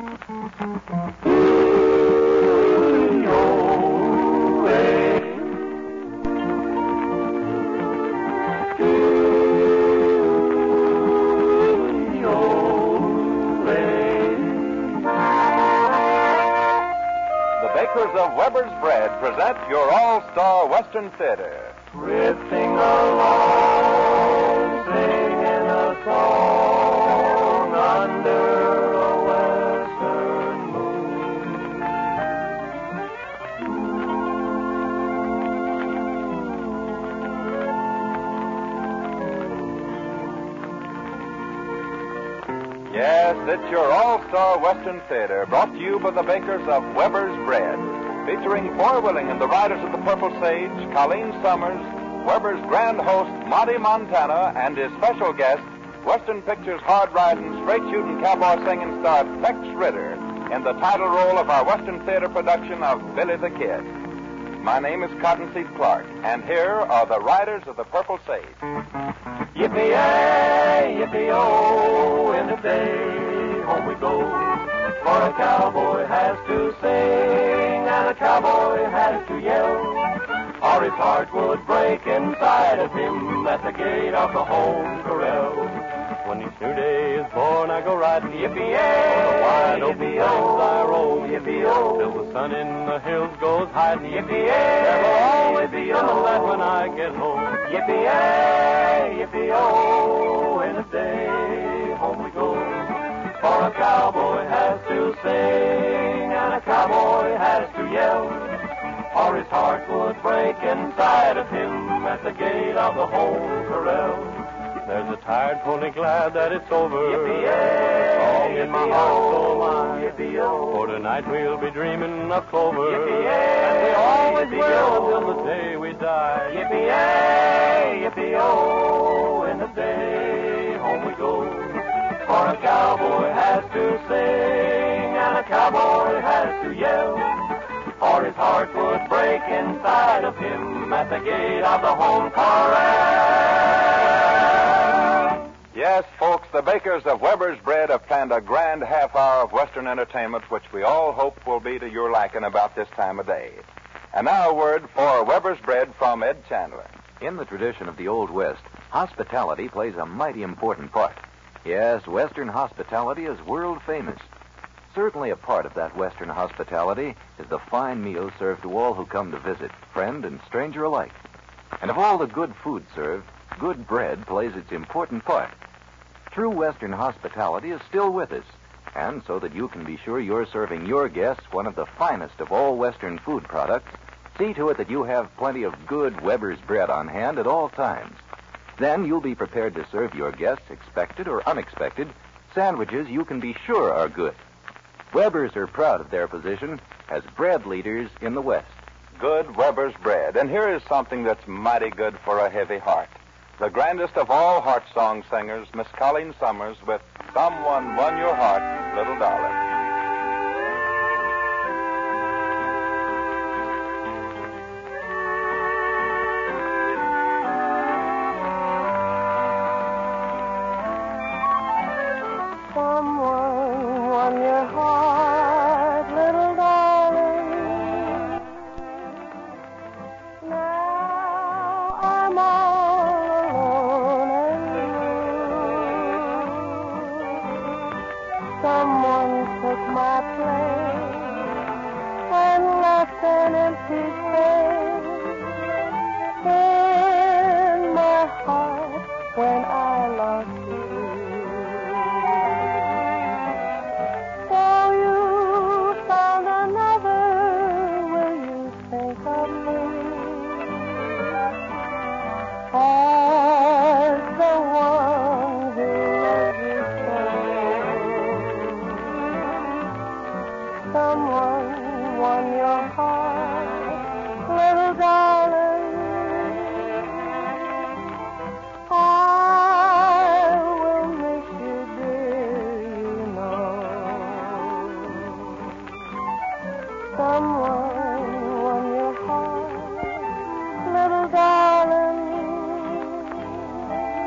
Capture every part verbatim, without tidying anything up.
Of Weber's Bread present your all-star Western Theater. Drifting along, singing a song under a western moon. Yes, it's your all-star Western Theater, brought to you by the bakers of Weber's Bread. Featuring Four Willing and the Riders of the Purple Sage, Colleen Summers, Weber's grand host, Monty Montana, and his special guest, Western Pictures hard-riding, straight-shooting, cowboy-singing star Tex Ritter, in the title role of our Western Theater production of Billy the Kid. My name is Cottonseed Clark, and here are the Riders of the Purple Sage. Yippee-yay, yippee-oh, in the day, home we go. For a cowboy has to sing and a cowboy has to yell, or his heart would break inside of him at the gate of the home corral. When each new day is born, I go riding, yippee-yay, on the wide open plains I roam, yippee-oh, till the sun in the hills goes hiding, yippee-yay, there will always be a that when I get home, yippee-yay, yippee-oh, in a day, home we go. For a cowboy has to sing and a cowboy has to yell, or his heart would break inside of him at the gate of the home corral. There's a tired pony glad that it's over, yippee-yay, song in my heart so am I, yippee-oh, for tonight we'll be dreaming of clover, yippee-yay, and we always will till the day we die, yippee-yay, yippee-oh, in the day home we go. For a cowboy has to sing and a cowboy has to yell, or his heart would break inside of him at the gate of the home corral. Yes, folks, the bakers of Weber's Bread have planned a grand half hour of Western entertainment, which we all hope will be to your liking about this time of day. And now a word for Weber's Bread from Ed Chandler. In the tradition of the Old West, hospitality plays a mighty important part. Yes, Western hospitality is world famous. Certainly a part of that Western hospitality is the fine meals served to all who come to visit, friend and stranger alike. And of all the good food served, good bread plays its important part. True Western hospitality is still with us, and so that you can be sure you're serving your guests one of the finest of all Western food products, see to it that you have plenty of good Weber's bread on hand at all times. Then you'll be prepared to serve your guests, expected or unexpected, sandwiches you can be sure are good. Weber's are proud of their position as bread leaders in the West. Good Weber's Bread. And here is something that's mighty good for a heavy heart. The grandest of all heart song singers, Miss Colleen Summers, with Someone Won Your Heart, Little Darling.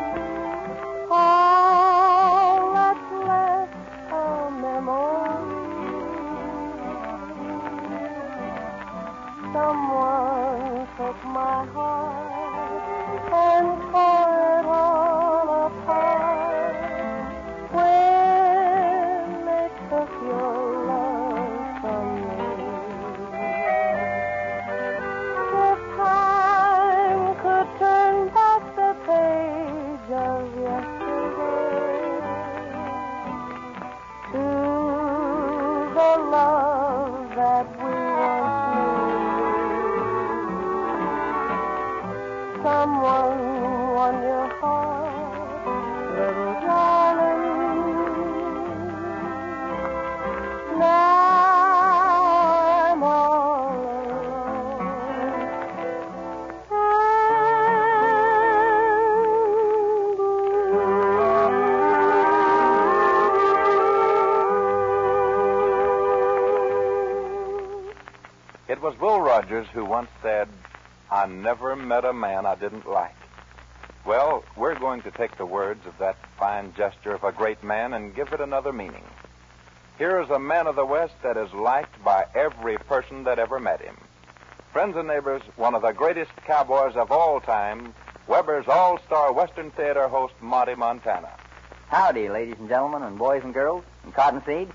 All that's left are memories. that we once knew. Someone won your heart, little darling. Now I'm all It was Will Rogers who once said, "I never met a man I didn't like." Well, we're going to take the words of that fine gesture of a great man and give it another meaning. Here is a man of the West that is liked by every person that ever met him. Friends and neighbors, one of the greatest cowboys of all time, Weber's all-star Western Theater host, Monty Montana. Howdy, ladies and gentlemen, and boys and girls, and cottonseed.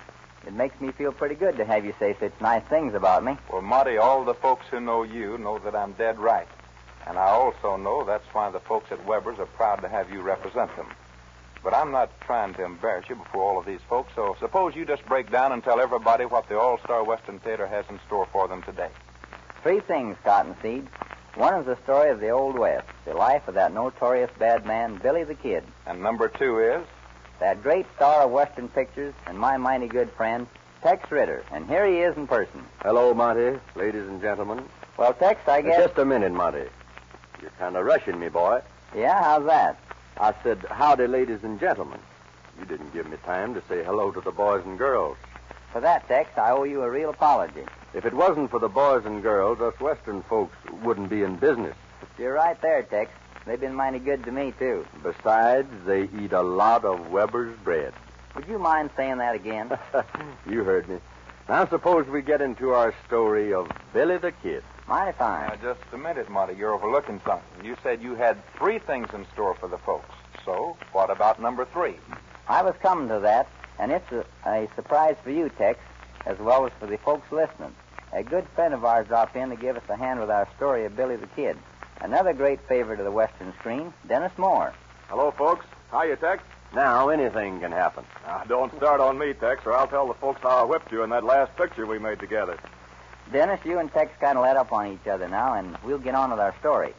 It makes me feel pretty good to have you say such nice things about me. Well, Monty, all the folks who know you know that I'm dead right. And I also know that's why the folks at Weber's are proud to have you represent them. But I'm not trying to embarrass you before all of these folks, so suppose you just break down and tell everybody what the All-Star Western Theater has in store for them today. Three things, Cottonseed. One is the story of the Old West, the life of that notorious bad man, Billy the Kid. And number two is? That great star of Western pictures and my mighty good friend, Tex Ritter. And here he is in person. Hello, Monty, ladies and gentlemen. Well, Tex, I guess... Just a minute, Monty. You're kind of rushing me, boy. Yeah, how's that? I said, howdy, ladies and gentlemen. You didn't give me time to say hello to the boys and girls. For that, Tex, I owe you a real apology. If it wasn't for the boys and girls, us Western folks wouldn't be in business. You're right there, Tex. They've been mighty good to me, too. Besides, they eat a lot of Weber's bread. Would you mind saying that again? You heard me. Now, suppose we get into our story of Billy the Kid. Mighty fine. Now, just a minute, Monty. You're overlooking something. You said you had three things in store for the folks. So, what about number three? I was coming to that, and it's a, a surprise for you, Tex, as well as for the folks listening. A good friend of ours dropped in to give us a hand with our story of Billy the Kid. Another great favorite of the Western screen, Dennis Moore. Hello, folks. Hiya, Tex. Now, anything can happen. Now, don't start on me, Tex, or I'll tell the folks how I whipped you in that last picture we made together. Dennis, you and Tex kind of let up on each other now, and we'll get on with our story.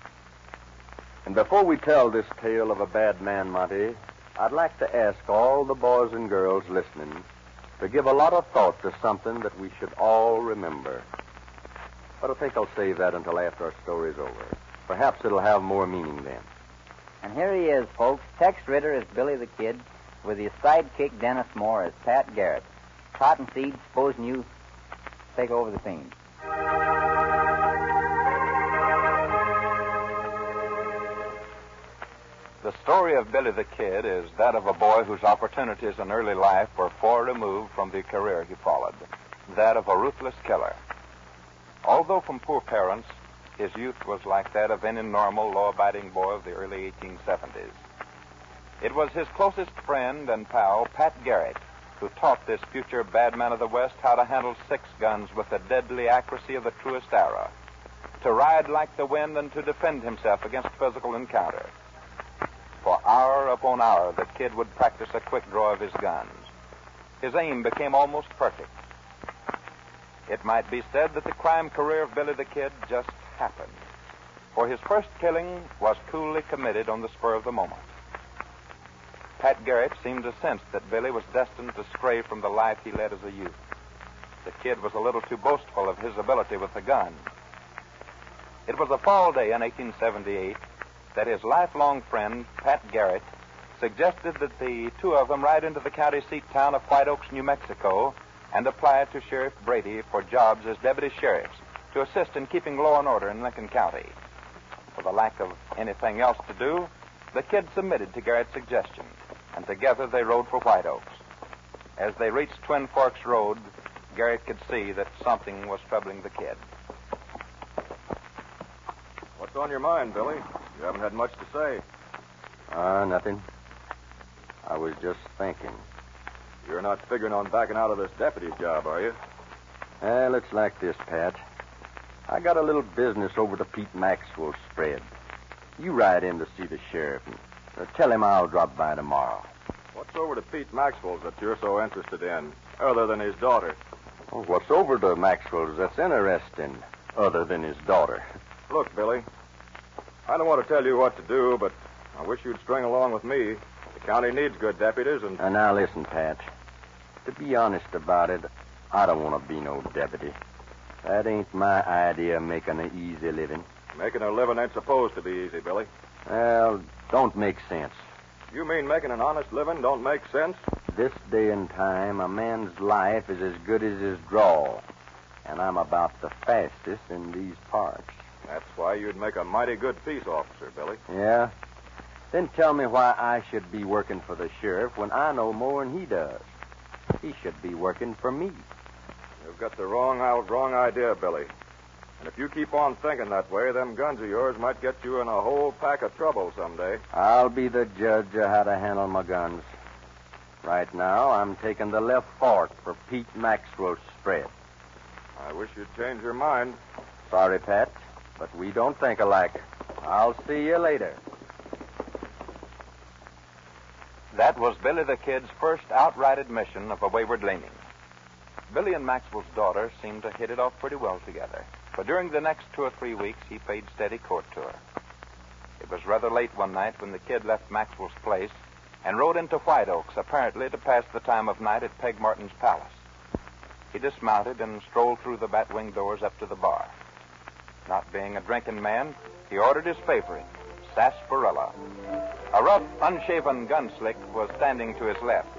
And before we tell this tale of a bad man, Monty, I'd like to ask all the boys and girls listening to give a lot of thought to something that we should all remember. But I think I'll save that until after our story's over. Perhaps it'll have more meaning then. And here he is, folks. Tex Ritter as Billy the Kid, with his sidekick Dennis Moore as Pat Garrett. Cottonseed, supposing you take over the scene. The story of Billy the Kid is that of a boy whose opportunities in early life were far removed from the career he followed, that of a ruthless killer. Although from poor parents, his youth was like that of any normal, law-abiding boy of the early eighteen seventies. It was his closest friend and pal, Pat Garrett, who taught this future bad man of the West how to handle six guns with the deadly accuracy of the truest arrow, to ride like the wind and to defend himself against physical encounter. For hour upon hour, the kid would practice a quick draw of his guns. His aim became almost perfect. It might be said that the crime career of Billy the Kid just happened, for his first killing was coolly committed on the spur of the moment. Pat Garrett seemed to sense that Billy was destined to stray from the life he led as a youth. The kid was a little too boastful of his ability with the gun. It was a fall day in eighteen seventy-eight that his lifelong friend, Pat Garrett, suggested that the two of them ride into the county seat town of White Oaks, New Mexico, and apply to Sheriff Brady for jobs as deputy sheriffs to assist in keeping law and order in Lincoln County. For the lack of anything else to do, the kid submitted to Garrett's suggestion, and together they rode for White Oaks. As they reached Twin Forks Road, Garrett could see that something was troubling the kid. What's on your mind, Billy? You haven't had much to say. Ah, uh, nothing. I was just thinking. You're not figuring on backing out of this deputy job, are you? Well, it's like this, Pat. I got a little business over to Pete Maxwell's spread. You ride in to see the sheriff and uh, tell him I'll drop by tomorrow. What's over to Pete Maxwell's that you're so interested in, other than his daughter? Well, what's over to Maxwell's that's interesting, other than his daughter? Look, Billy, I don't want to tell you what to do, but I wish you'd string along with me. The county needs good deputies, and... Uh, now, listen, Pat. To be honest about it, I don't want to be no deputy. That ain't my idea of making an easy living. Making a living ain't supposed to be easy, Billy. Well, don't make sense. You mean making an honest living don't make sense? This day and time, a man's life is as good as his draw. And I'm about the fastest in these parts. That's why you'd make a mighty good peace officer, Billy. Yeah? Then tell me why I should be working for the sheriff when I know more than he does. He should be working for me. You've got the wrong, wrong idea, Billy. And if you keep on thinking that way, them guns of yours might get you in a whole pack of trouble someday. I'll be the judge of how to handle my guns. Right now, I'm taking the left fork for Pete Maxwell's spread. I wish you'd change your mind. Sorry, Pat, but we don't think alike. I'll see you later. That was Billy the Kid's first outright admission of a wayward leaning. Billy and Maxwell's daughter seemed to hit it off pretty well together, for during the next two or three weeks, he paid steady court to her. It was rather late one night when the Kid left Maxwell's place and rode into White Oaks, apparently to pass the time of night at Peg Martin's palace. He dismounted and strolled through the bat-wing doors up to the bar. Not being a drinking man, he ordered his favorite, sarsaparilla. A rough, unshaven gunslick was standing to his left.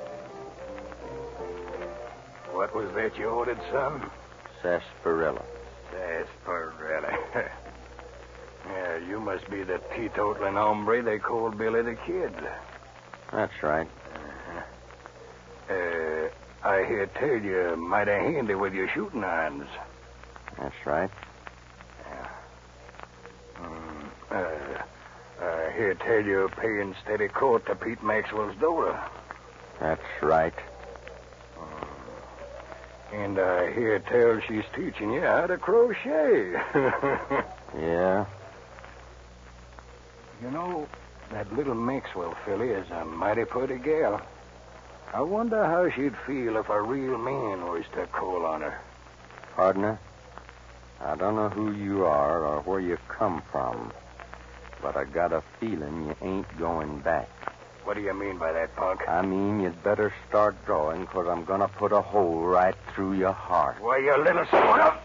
What was that you ordered, son? Sarsaparilla. Sarsaparilla. Yeah, you must be the teetotaling hombre they called Billy the Kid. That's right. Uh-huh. Uh, I hear tell you're mighty handy with your shooting irons. That's right. Yeah. Mm, uh, I hear tell you're paying steady court to Pete Maxwell's daughter. That's right. And I hear tell she's teaching you how to crochet. Yeah? You know, that little Maxwell filly is a mighty pretty gal. I wonder how she'd feel if a real man was to call on her. Partner, I don't know who you are or where you come from, but I got a feeling you ain't going back. What do you mean by that, punk? I mean, you'd better start drawing, because I'm going to put a hole right through your heart. Why, you little son of...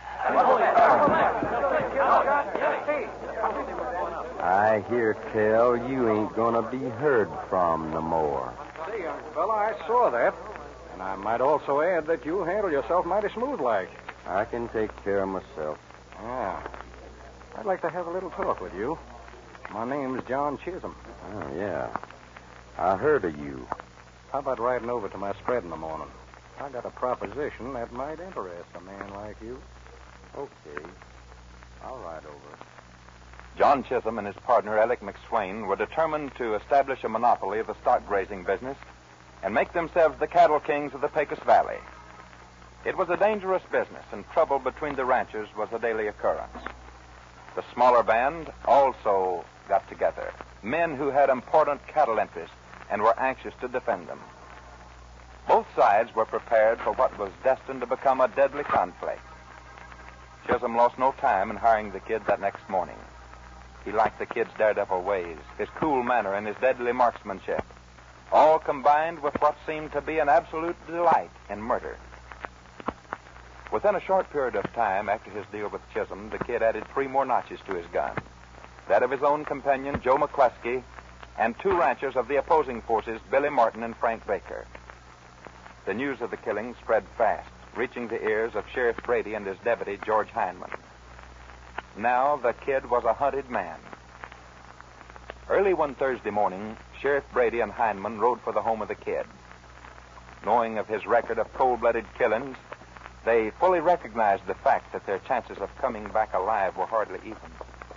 I hear tell you ain't going to be heard from no more. Say, young fella, I saw that. And I might also add that you handle yourself mighty smooth-like. I can take care of myself. Yeah. I'd like to have a little talk with you. My name's John Chisholm. Oh, yeah. I heard of you. How about riding over to my spread in the morning? I got a proposition that might interest a man like you. Okay. I'll ride over. John Chisholm and his partner, Alec McSwain, were determined to establish a monopoly of the stock grazing business and make themselves the cattle kings of the Pecos Valley. It was a dangerous business, and trouble between the ranchers was a daily occurrence. The smaller band also got together, men who had important cattle interests and were anxious to defend them. Both sides were prepared for what was destined to become a deadly conflict. Chisholm lost no time in hiring the Kid that next morning. He liked the Kid's daredevil ways, his cool manner, and his deadly marksmanship, all combined with what seemed to be an absolute delight in murder. Within a short period of time after his deal with Chisholm, the Kid added three more notches to his gun, that of his own companion, Joe McCluskey, and two ranchers of the opposing forces, Billy Martin and Frank Baker. The news of the killing spread fast, reaching the ears of Sheriff Brady and his deputy, George Heineman. Now the Kid was a hunted man. Early one Thursday morning, Sheriff Brady and Heineman rode for the home of the Kid. Knowing of his record of cold-blooded killings, they fully recognized the fact that their chances of coming back alive were hardly even.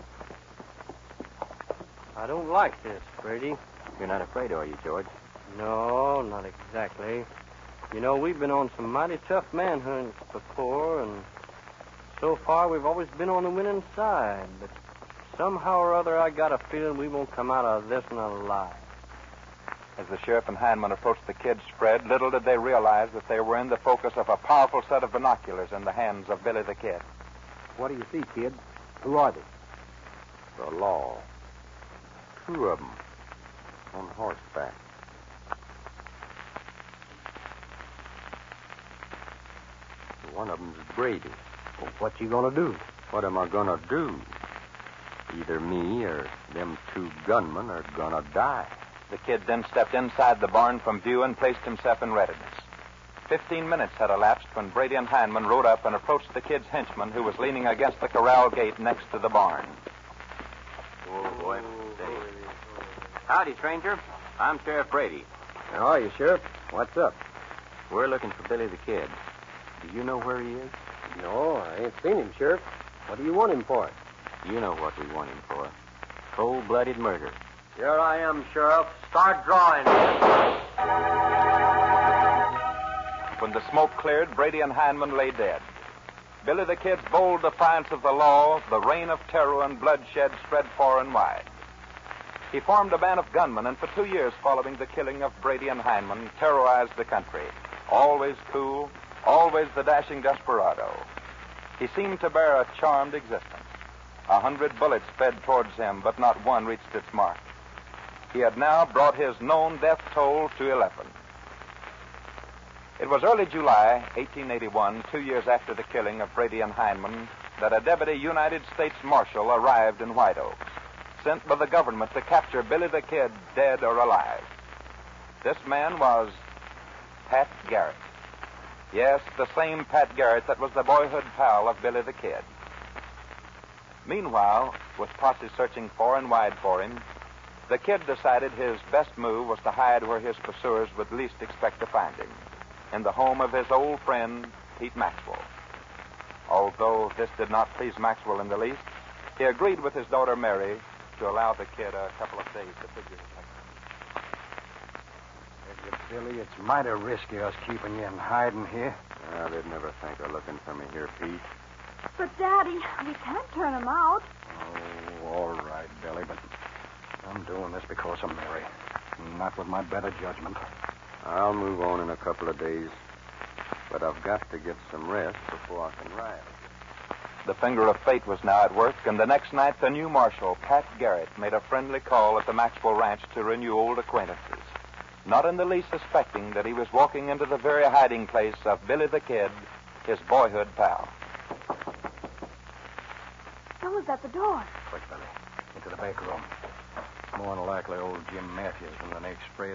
I don't like this, Brady. You're not afraid, are you, George? No, not exactly. You know, we've been on some mighty tough manhunts before, and so far we've always been on the winning side. But somehow or other, I got a feeling we won't come out of this one alive. As the sheriff and Hindman approached the kid's spread, little did they realize that they were in the focus of a powerful set of binoculars in the hands of Billy the Kid. What do you see, kid? Who are they? The law. Two of them. On horseback. One of them's Brady. Well, what you gonna do? What am I gonna do? Either me or them two gunmen are gonna die. The kid then stepped inside the barn from view and placed himself in readiness. Fifteen minutes had elapsed when Brady and Hindman rode up and approached the kid's henchman, who was leaning against the corral gate next to the barn. Oh, boy. Steady. Howdy, stranger. I'm Sheriff Brady. How are you, Sheriff? What's up? We're looking for Billy the Kid. Do you know where he is? No, I ain't seen him, Sheriff. What do you want him for? You know what we want him for. Cold-blooded murder. Here I am, Sheriff. Start drawing. When the smoke cleared, Brady and Hindman lay dead. Billy the Kid's bold defiance of the law, the reign of terror and bloodshed spread far and wide. He formed a band of gunmen, and for two years following the killing of Brady and Hindman, terrorized the country. Always cool, always the dashing desperado. He seemed to bear a charmed existence. A hundred bullets sped towards him, but not one reached its mark. He had now brought his known death toll to eleven. It was early July, eighteen eighty-one, two years after the killing of Brady and Hindman, that a deputy United States Marshal arrived in White Oaks, sent by the government to capture Billy the Kid, dead or alive. This man was Pat Garrett. Yes, the same Pat Garrett that was the boyhood pal of Billy the Kid. Meanwhile, with posse searching far and wide for him, the Kid decided his best move was to hide where his pursuers would least expect to find him, in the home of his old friend, Pete Maxwell. Although this did not please Maxwell in the least, he agreed with his daughter Mary to allow the Kid a couple of days to figure his Hey, Billy, it's mighty risky us keeping you in hiding here. Yeah, they'd never think of looking for me here, Pete. But, Daddy, we can't turn him out. Oh, all right, Billy, but I'm doing this because of Mary, not with my better judgment. I'll move on in a couple of days, but I've got to get some rest before I can ride. The finger of fate was now at work, and the next night the new marshal, Pat Garrett, made a friendly call at the Maxwell Ranch to renew old acquaintances, not in the least suspecting that he was walking into the very hiding place of Billy the Kid, his boyhood pal. Someone's at the door. Quick, Billy, into the back room. More than likely old Jim Matthews from the next spread.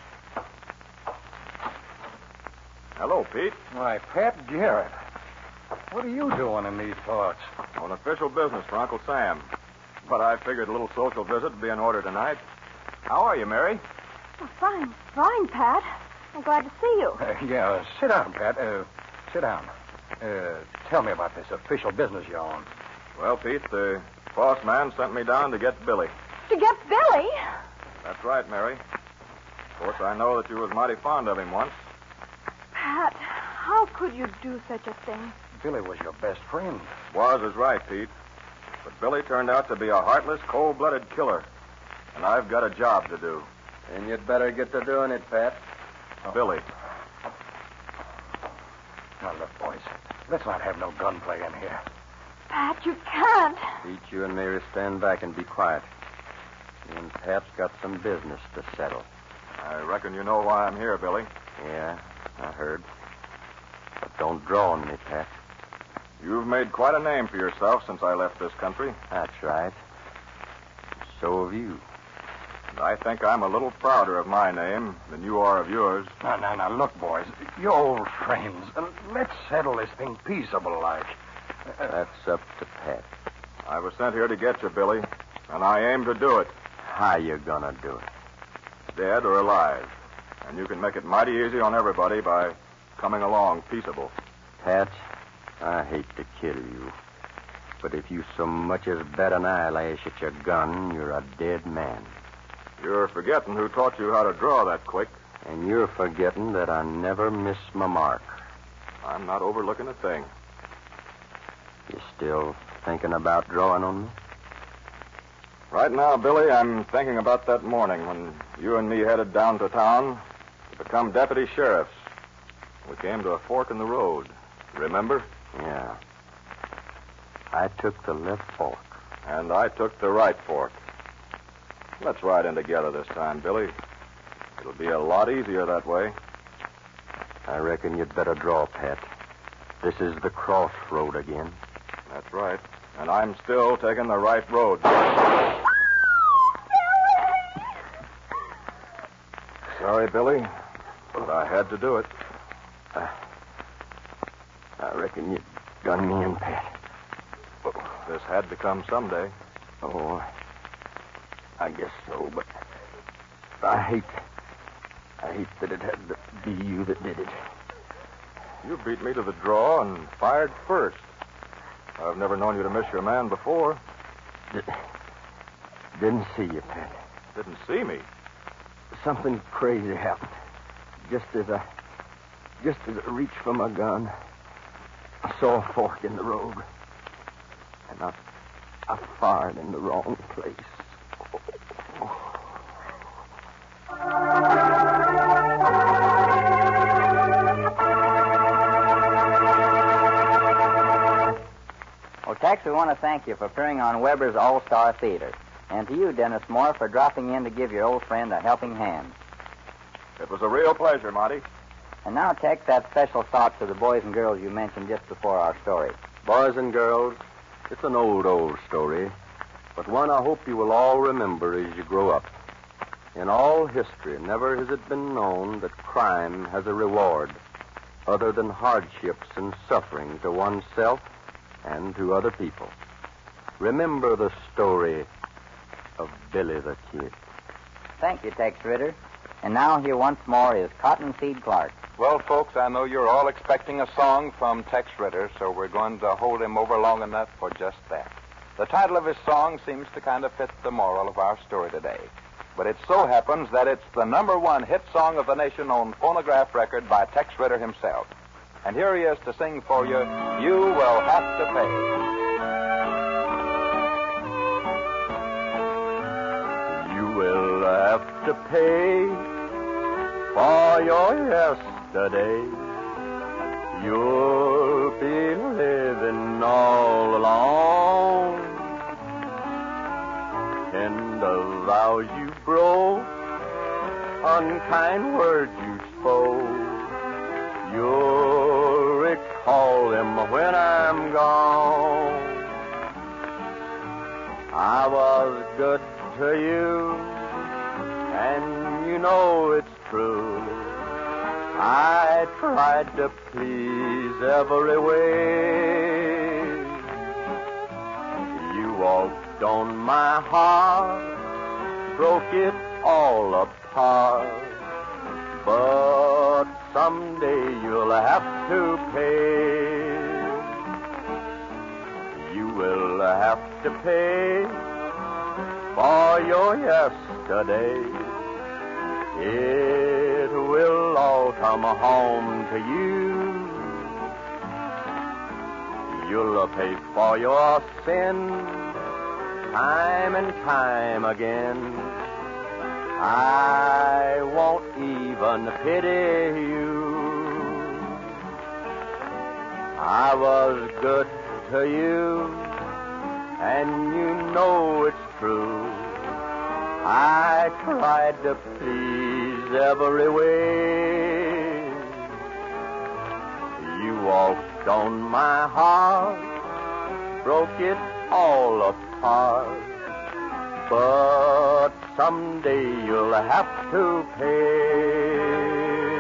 Hello, Pete. Why, Pat Garrett. What are you doing in these parts? On official business for Uncle Sam. But I figured a little social visit would be in order tonight. How are you, Mary? Oh, fine, fine, Pat. I'm glad to see you. Uh, yeah, uh, sit down, Pat. Uh, sit down. Uh, tell me about this official business you're on. Well, Pete, the boss man sent me down to get Billy. To get Billy? That's right, Mary. Of course, I know that you was mighty fond of him once. Pat, how could you do such a thing? Billy was your best friend. Was is right, Pete. But Billy turned out to be a heartless, cold-blooded killer. And I've got a job to do. Then you'd better get to doing it, Pat. Oh. Billy. Now, look, boys, let's not have no gunplay in here. Pat, you can't. Pete, you and Mary stand back and be quiet. Me and Pat's got some business to settle. I reckon you know why I'm here, Billy. Yeah, I heard. But don't draw on me, Pat. You've made quite a name for yourself since I left this country. That's right. So have you. And I think I'm a little prouder of my name than you are of yours. Now, now, now, look, boys, you're old friends. Uh, let's settle this thing peaceable like. Uh, That's up to Pat. I was sent here to get you, Billy, and I aim to do it. How you gonna do it? Dead or alive. And you can make it mighty easy on everybody by coming along peaceable. Pat, I hate to kill you. But if you so much as bat an eyelash at your gun, you're a dead man. You're forgetting who taught you how to draw that quick. And you're forgetting that I never miss my mark. I'm not overlooking a thing. You still thinking about drawing on me? Right now, Billy, I'm thinking about that morning when You and me headed down to town to become deputy sheriffs. We came to a fork in the road. Remember? Yeah. I took the left fork. And I took the right fork. Let's ride in together this time, Billy. It'll be a lot easier that way. I reckon you'd better draw, Pat. This is the crossroad again. That's right. And I'm still taking the right road. Sorry, Billy, but I had to do it. Uh, I reckon you gun me in, Pat. This had to come someday. Oh, I guess so, but I hate, I hate that it had to be you that did it. You beat me to the draw and fired first. I've never known you to miss your man before. Did, didn't see you, Pat. Didn't see me? Something crazy happened. Just as I, just as I reached for my gun, I saw a fork in the road. And I, I fired in the wrong place. Well, Tex, we want to thank you for appearing on Weber's All-Star Theater. And to you, Dennis Moore, for dropping in to give your old friend a helping hand. It was a real pleasure, Monty. And now, Tex, that special thought to the boys and girls you mentioned just before our story. Boys and girls, it's an old, old story, but one I hope you will all remember as you grow up. In all history, never has it been known that crime has a reward other than hardships and suffering to oneself and to other people. Remember the story of Billy the Kid. Thank you, Tex Ritter. And now here once more is Cottonseed Clark. Well, folks, I know you're all expecting a song from Tex Ritter, so we're going to hold him over long enough for just that. The title of his song seems to kind of fit the moral of our story today. But it so happens that it's the number one hit song of the nation on phonograph record by Tex Ritter himself. And here he is to sing for you, You Will Have to Pay. Will have to pay for your yesterday. You'll be living all alone. In the vows you broke, unkind words you spoke, you'll recall them when I'm gone. I was good to you, and you know it's true. I tried to please every way. You walked on my heart, broke it all apart. But someday you'll have to pay. You will have to pay for your yesterday. It will all come home to you. You'll pay for your sin time and time again. I won't even pity you. I was good to you, and you know it's true. I tried to please every way. You walked on my heart, broke it all apart. But someday you'll have to pay.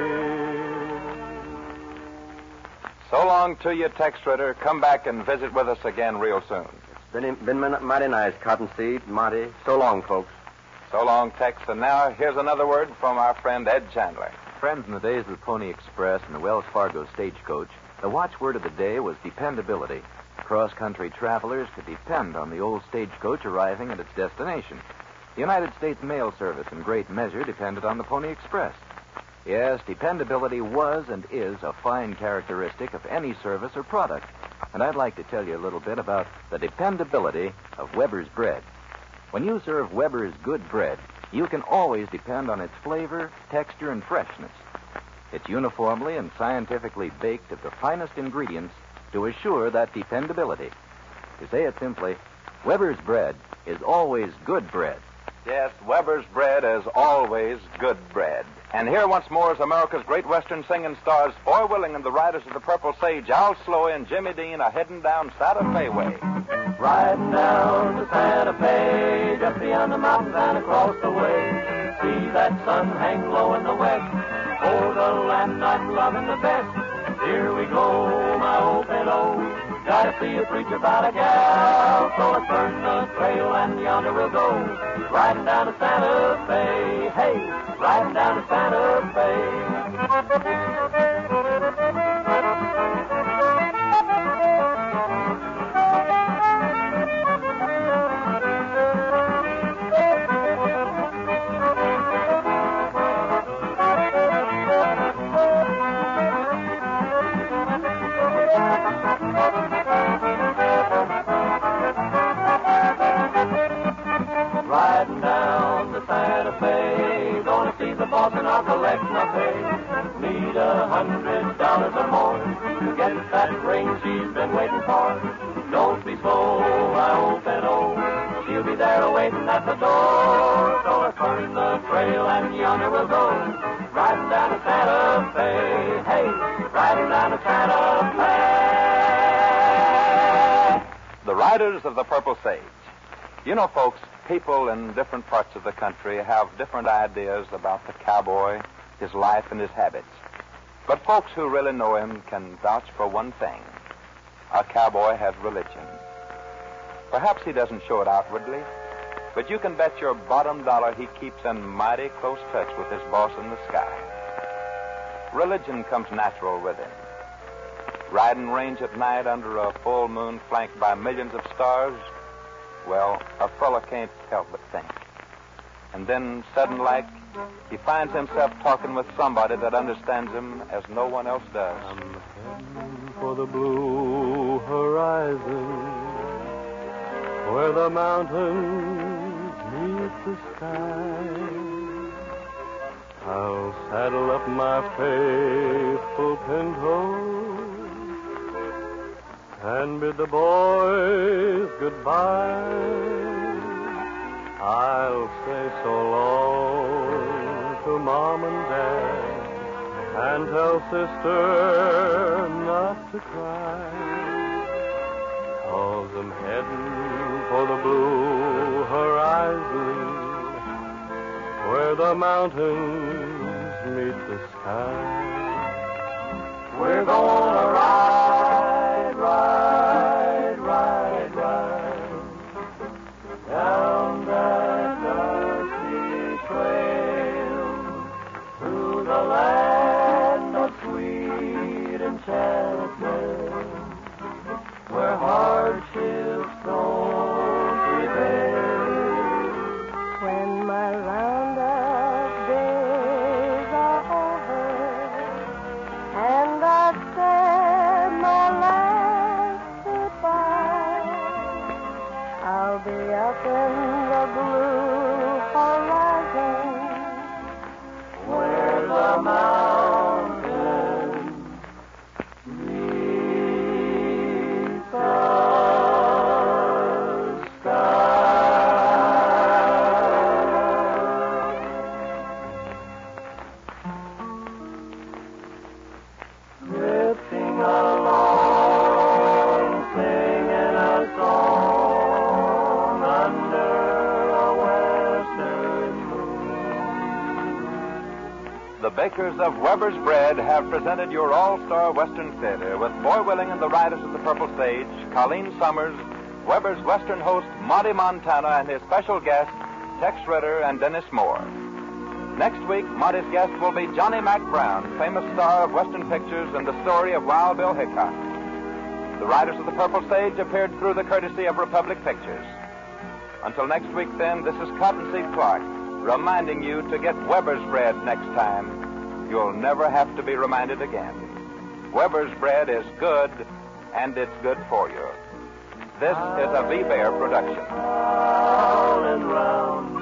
So long to you, Tex Ritter. Come back and visit with us again real soon. Been, been mighty nice, Cottonseed, Monty. So long, folks. So long, Tex. And now here's another word from our friend Ed Chandler. Friends, in the days of the Pony Express and the Wells Fargo stagecoach, the watchword of the day was dependability. Cross-country travelers could depend on the old stagecoach arriving at its destination. The United States Mail Service, in great measure, depended on the Pony Express. Yes, dependability was and is a fine characteristic of any service or product. And I'd like to tell you a little bit about the dependability of Weber's bread. When you serve Weber's good bread, you can always depend on its flavor, texture, and freshness. It's uniformly and scientifically baked of the finest ingredients to assure that dependability. To say it simply, Weber's bread is always good bread. Yes, Weber's bread is always good bread. And here once more is America's great Western singing stars, Foy Willing and the Riders of the Purple Sage, Al Sloey and Jimmy Dean, a heading down Santa Fe way. Riding down to Santa Fe, just beyond the mountains and across the way. See that sun hang low in the west. Oh, the land I'm loving the best. Here we go, my old fellow. Gotta see a preacher about a gal. So let's burn the trail and yonder we'll go. Riding down to Santa Fe. Hey, riding down to Santa Fe. Riding down to Santa Fe, gonna see the boss and I'll collect my pay. Need a hundred dollars or more to get that ring she's been waiting for. Don't be slow, my old fellow, she'll be there awaiting at the door. So let's burn the trail and yonder we'll go. Riding down to Santa Fe, hey, riding down to Santa Fe. The Riders of the Purple Sage. You know, folks, people in different parts of the country have different ideas about the cowboy, his life, and his habits. But folks who really know him can vouch for one thing. A cowboy has religion. Perhaps he doesn't show it outwardly, but you can bet your bottom dollar he keeps in mighty close touch with his boss in the sky. Religion comes natural with him. Riding range at night under a full moon flanked by millions of stars, well, a fella can't help but think. And then, sudden like, he finds himself talking with somebody that understands him as no one else does. I'm heading for the blue horizon, where the mountains meet the sky. I'll saddle up my faithful pinto and bid the boys goodbye. I'll say so long to Mom and Dad and tell Sister not to cry, 'cause I'm heading for the blue horizon, where the mountains meet the sky. We're gonna ride, ride, ride, ride down that dusty trail through the land of sweet enchantment, where hardships don't prevail. When my roundup days are over and I said my last goodbye, I'll be up in the blue horizon, where the mountains meet the drifting along, singing a song under a western moon. The bakers of Weber's Bread have presented your all-star Western theater with Foy Willing and the Riders of the Purple Sage, Colleen Summers, Weber's Western host Monty Montana, and his special guests Tex Ritter and Dennis Moore. Next week, Monty's guest will be Johnny Mac Brown, famous star of Western pictures and the story of Wild Bill Hickok. The Riders of the Purple Sage appeared through the courtesy of Republic Pictures. Until next week, then, this is Cottonseed Clark, reminding you to get Weber's Bread next time. You'll never have to be reminded again. Weber's Bread is good, and it's good for you. This is a V-Bear production. Round and round